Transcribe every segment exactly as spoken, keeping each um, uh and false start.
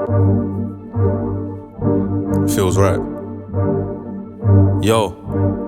Feels right. Yo.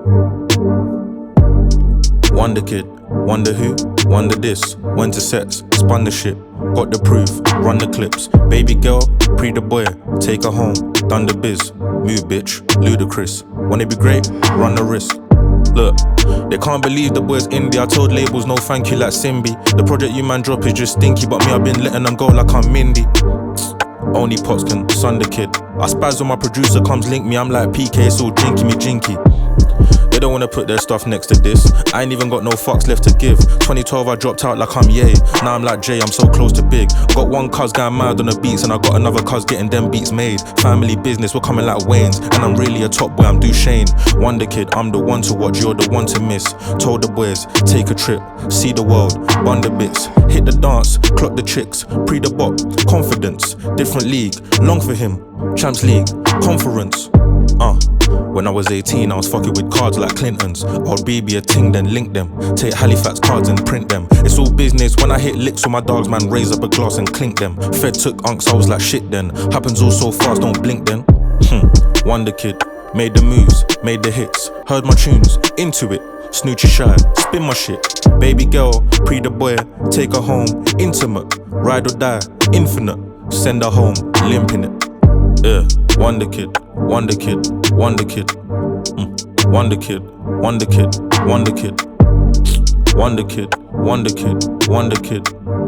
Wonder kid, wonder who, wonder this. Went to sets, spun the shit, got the proof, run the clips. Baby girl, pre the boy, take her home, done the biz. Move bitch, ludicrous. Wanna be great, run the risk. Look, they can't believe the boy's indie. I told labels no thank you like Simbi. The project you man drop is just stinky, but me I've been letting them go like I'm Mindy. Only Pots can sun the kid. I spaz when my producer comes link me. I'm like P K, it's all jinky me jinky. They don't wanna put their stuff next to this. I ain't even got no fucks left to give. twenty twelve I dropped out like I'm Ye. Now I'm like Jay, I'm so close to big. Got one cuz going mad on the beats, and I got another cuz getting them beats made. Family business, we're coming like Wayne's, and I'm really a top boy, I'm Duchesne. Wonder kid, I'm the one to watch, you're the one to miss. Told the boys, take a trip, see the world, bun the bits. Hit the dance, clock the chicks, pre the bop, confidence. Different league, long for him, Champs League, conference. Uh, when I was eighteen, I was fucking with cards like Clinton's. I'd baby a ting, then link them. Take Halifax cards and print them. It's all business. When I hit licks with my dogs, man, raise up a glass and clink them. Fed took unks, I was like shit then. Happens all so fast, don't blink then. Hmm. Wonder kid, made the moves, made the hits. Heard my tunes, into it. Snoochie shy, spin my shit. Baby girl, pre the boy, take her home. Intimate, ride or die, infinite. Send her home, limping it. Yeah, wonder kid, wonder kid, wonder kid, mm. wonder kid, wonder kid, wonder kid, wonder kid, wonder kid, wonder kid.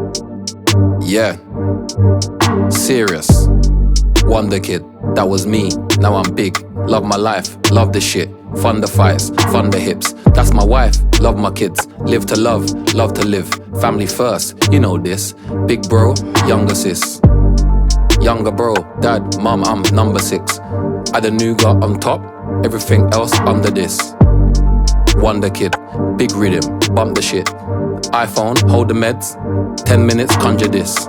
Yeah, serious. Wonder kid, that was me. Now I'm big. Love my life, love the shit. Fund the fights, fund the hips. That's my wife, love my kids. Live to love, love to live. Family first, you know this. Big bro, younger sis. Younger bro, dad, mum, I'm number six. Add a nougat on top, everything else under this. Wonder kid, big rhythm, bump the shit. iPhone, hold the meds, ten minutes, conjure this.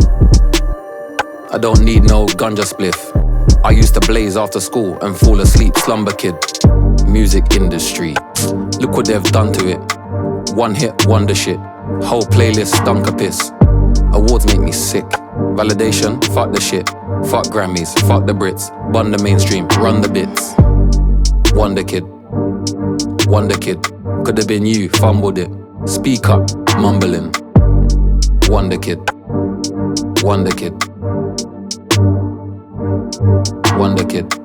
I don't need no ganja spliff. I used to blaze after school and fall asleep, slumber kid. Music industry, look what they've done to it. One hit, wonder shit. Whole playlist stunk a piss. Awards make me sick. Validation, fuck the shit. Fuck Grammys, fuck the Brits. Bun the mainstream, run the bits. Wonder kid, wonder kid. Could have been you, fumbled it. Speak up, mumbling. Wonder kid, wonder kid, wonder kid.